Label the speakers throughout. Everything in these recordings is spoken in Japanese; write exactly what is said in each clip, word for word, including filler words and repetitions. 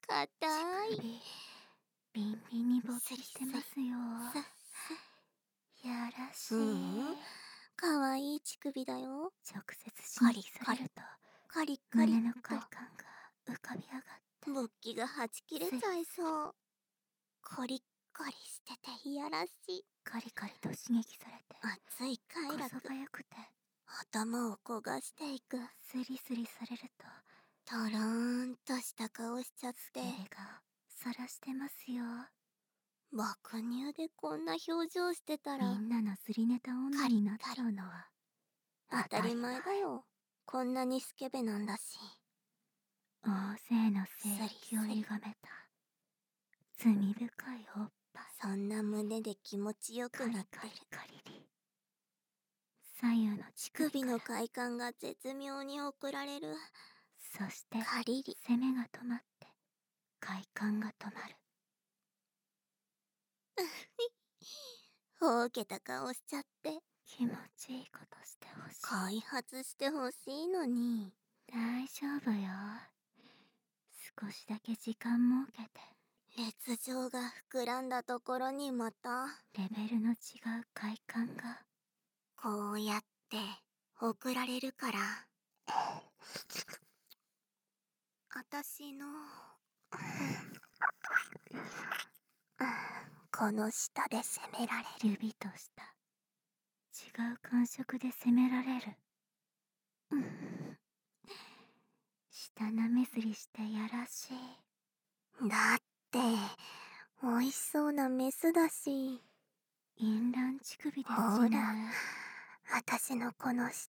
Speaker 1: 硬い。
Speaker 2: 首ビンビンに勃起してますよ。
Speaker 1: さ
Speaker 2: やらしい。
Speaker 1: うん、かわいい乳首だよ。
Speaker 2: 直接刺激されると
Speaker 1: カリカリ
Speaker 2: 胸の快感が浮かび上がって、
Speaker 1: 勃起がはち切れちゃいそう。コリッコリしてていやらしい。
Speaker 2: カリカリと刺激されて
Speaker 1: 熱い快楽、
Speaker 2: こそばよくて
Speaker 1: 頭を焦がしていく。
Speaker 2: スリスリされると
Speaker 1: とろーんとした顔しちゃって、
Speaker 2: 毛がさらしてますよ。
Speaker 1: 爆乳でこんな表情してたら
Speaker 2: みんなのすりネタ女になっちゃうのは
Speaker 1: 当たり前だよ。こんなにスケベなんだし。
Speaker 2: 大勢の性域を歪めた罪深いおっぱい。
Speaker 1: そんな胸で気持ちよくなってる。
Speaker 2: カリカリカリリ。左右の乳首
Speaker 1: 首の快感が絶妙に送られる。
Speaker 2: そして
Speaker 1: カリリ。
Speaker 2: 攻めが止まって快感が止まる。
Speaker 1: ほうけた顔しちゃって。
Speaker 2: 気持ちいいことしてほしい。
Speaker 1: 開発してほしいのに。
Speaker 2: 大丈夫よ。少しだけ時間設けて。
Speaker 1: 熱情が膨らんだところにまた
Speaker 2: レベルの違う快感が
Speaker 1: こうやって送られるから。あたしのこの舌で責められる。
Speaker 2: 指と舌違う感触で責められる。うん舌なめずりしてやらしい。
Speaker 1: だって美味しそうなメスだし。
Speaker 2: 淫乱乳首です
Speaker 1: ほ
Speaker 2: よね。
Speaker 1: ら、あたしのこの舌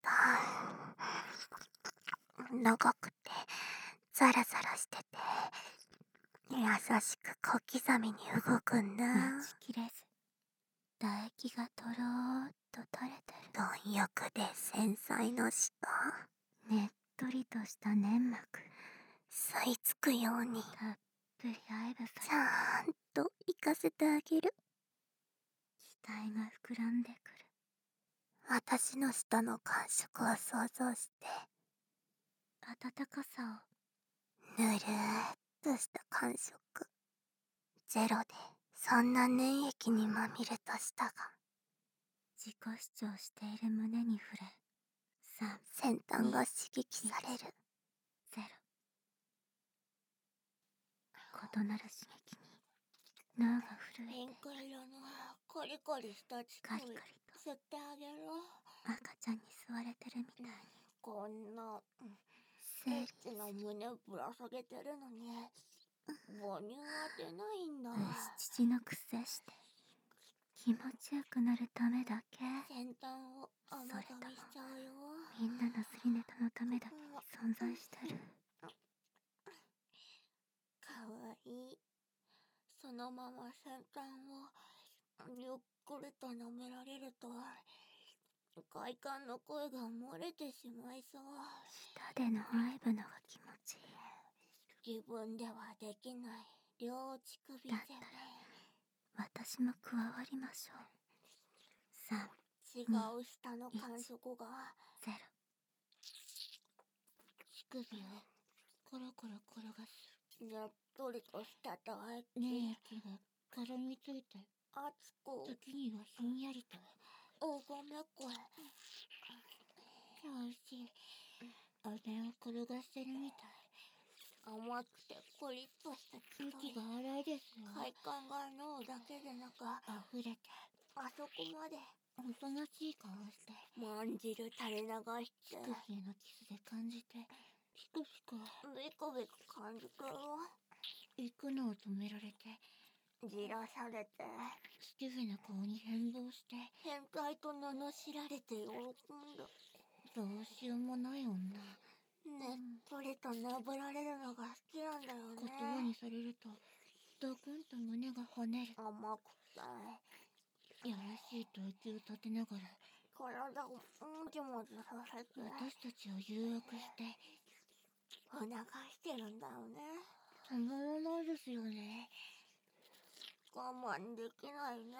Speaker 1: 長くてザラザラしてて優しく小刻みに動くんだ。
Speaker 2: 待ちきれず唾液がとろーっと垂れてる。
Speaker 1: 貪欲で繊細な舌、
Speaker 2: ねっとりとした粘膜
Speaker 1: 吸い付くように
Speaker 2: たっぷり愛撫
Speaker 1: ち
Speaker 2: され
Speaker 1: ゃんと行かせてあげる。
Speaker 2: 期待が膨らんでくる。
Speaker 1: あたしの舌の感触を想像して、
Speaker 2: 温かさ
Speaker 1: ぬるーっとした感触。ゼロでそんな粘液にまみれた舌が
Speaker 2: を自己主張している胸に触れ、さん、
Speaker 1: 先端が刺激される。
Speaker 2: ゼロ。異なる刺激に脳が震えて、
Speaker 1: ピンク色のコリコリした乳
Speaker 2: カリカリ
Speaker 1: 首
Speaker 2: と
Speaker 1: 吸ってあげろ。
Speaker 2: 赤ちゃんに吸われてるみたいに
Speaker 1: こんな
Speaker 2: 生理
Speaker 1: エッチな胸ぶら下げてるのに母乳は出ないんだ。
Speaker 2: 父の癖して気持ちよくなるためだけ、
Speaker 1: 先端を甘噛みしちゃうよ。
Speaker 2: みんなのすりネタのためだけに存在してる。
Speaker 1: かわいい。そのまま先端をゆっくりと舐められると快感の声が漏れてしまいそう。
Speaker 2: 舌での愛撫のが気持ちいい。
Speaker 1: 自分ではできない両乳首
Speaker 2: だったら私も加わりましょう。さん、
Speaker 1: 違う舌の感触が
Speaker 2: ゼロ。
Speaker 1: 乳首をコロコロ転がす。ねっとりとした唾液。
Speaker 2: 粘液が絡みついて、
Speaker 1: 熱く
Speaker 2: 時にはひんやりと
Speaker 1: おごめこえ。
Speaker 2: おいしい。飴を転がしてるみたい。
Speaker 1: 甘くてコリッとした乳首。
Speaker 2: 息が荒いですよ。
Speaker 1: 快感が脳だけでなく
Speaker 2: 溢れて
Speaker 1: あそこまで
Speaker 2: おとなしい顔して
Speaker 1: まんじる垂れ流して
Speaker 2: 乳首へのキスで感じてピクピク
Speaker 1: ビクビク感じてる。
Speaker 2: 行くのを止められて
Speaker 1: じらされて
Speaker 2: スティフェな顔に変貌して、
Speaker 1: 変態と罵られて喜んだ。
Speaker 2: どうしようもない女。
Speaker 1: ねっとりとなぶられるのが好きなんだよ
Speaker 2: 言葉
Speaker 1: ね。
Speaker 2: にされるとドクンと胸が跳ねる。
Speaker 1: 甘くて
Speaker 2: やらしいと息を立てながら
Speaker 1: 体をもじもじさせて
Speaker 2: 私たちを誘惑して
Speaker 1: 促してるんだよね。
Speaker 2: たまらないですよね。
Speaker 1: 我慢できないね。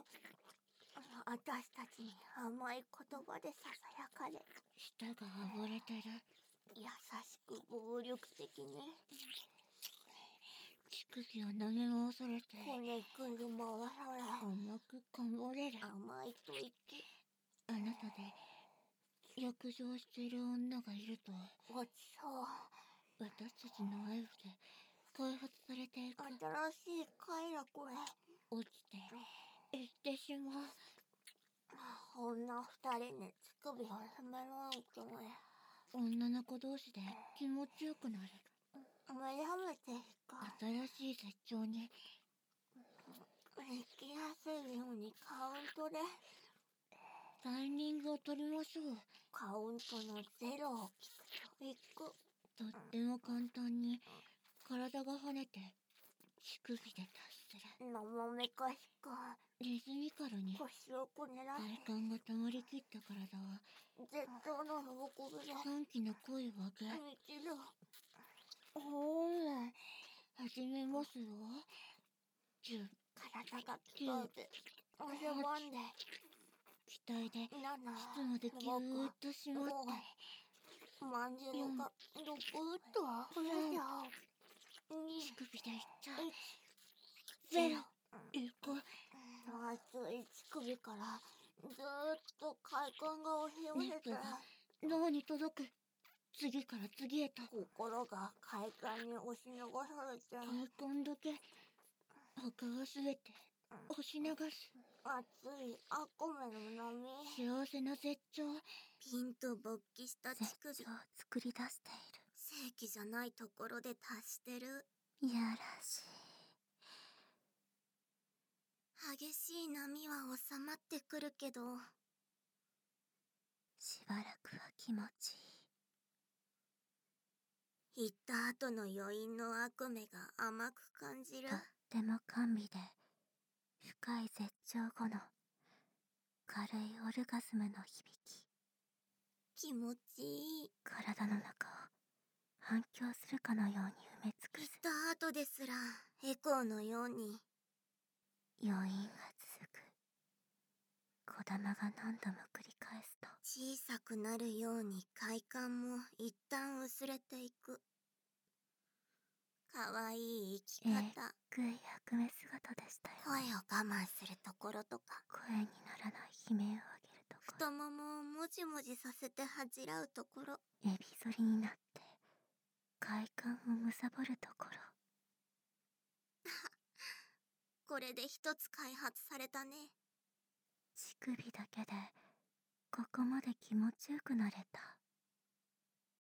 Speaker 1: 私たちに甘い言葉でささやかれ、
Speaker 2: 舌が暴れてる。
Speaker 1: 優しく暴力的に乳首を舐め回されて、こねくり回され、甘くかもれる。甘いと言って、あなたで約定している女がいると。ごちそう。私たちの愛で開発されていく。新しい快楽へ落ちていってしまう。女二人に乳首を染めないとね。女の子同士で気持ちよくなれる。目覚めていく。新しい絶頂に行きやすいようにカウントでタイミングを取りましょう。カウントのゼロを聞くといく。とっても簡単に体が跳ねて乳首で達する。生めかしくリズミカルに腰をこねらせ、体幹が溜まりきった体は絶頂の喜びで歓喜の声を上げ満ちる。ほーら始めますよ。じゅう体が鍛えて汗ばんで期待で膣までぎゅーっと締まってまんじゅうがどくっと溢れちゃう。乳首でいっちゃう。ゼロいく。熱い乳首からずーっと快感が押し寄せて脳に届く。次から次へと心が快感に押し流されて、快感だけ他はすべて押し流す。熱い悪夢の波、幸せな絶頂。ピンと勃起した乳首を作り出している。正規じゃないところで達してる。
Speaker 2: やらしい。
Speaker 1: 激しい波は収まってくるけど、
Speaker 2: しばらくは気持ちいい。
Speaker 1: 行った後の余韻の悪夢が甘く感じる。
Speaker 2: とっても甘美で深い絶頂後の軽いオルガズムの響き。
Speaker 1: 気持ちいい。
Speaker 2: 体の中を反響するかのように埋め尽くす。
Speaker 1: 行った後ですらエコーのように
Speaker 2: 余韻が続く。小玉が何度も繰り返すと
Speaker 1: 小さくなるように快感も一旦薄れていく。かわいい生き
Speaker 2: えっ
Speaker 1: 方。
Speaker 2: ぐい悪夢姿でしたよ。
Speaker 1: 声を我慢するところとか、
Speaker 2: 声にならない悲鳴を上げるところ、
Speaker 1: 太ももをもじもじさせて恥じらうところ、
Speaker 2: エビ反りになって快感をむさぼるところ。
Speaker 1: これで一つ開発されたね。
Speaker 2: 乳首だけでここまで気持ちよくなれた。